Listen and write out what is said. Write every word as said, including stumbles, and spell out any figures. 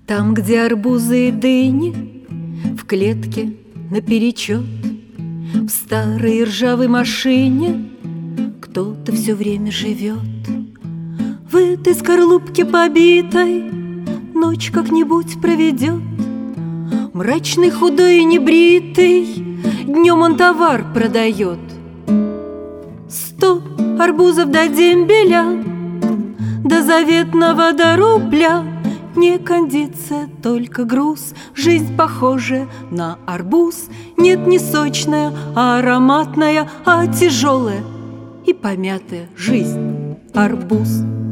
Там, где арбузы и дыни, в клетке наперечет, в старой ржавой машине кто-то все время живет. В этой скорлупке побитой ночь как-нибудь проведет. Мрачный, худой и небритый, днем он товар продает. Сто арбузов до дембеля, до заветного до рубля. Не кондиция, только груз. Жизнь похожая на арбуз. Нет, не сочная, а ароматная, а тяжелая и помятая жизнь. Арбуз.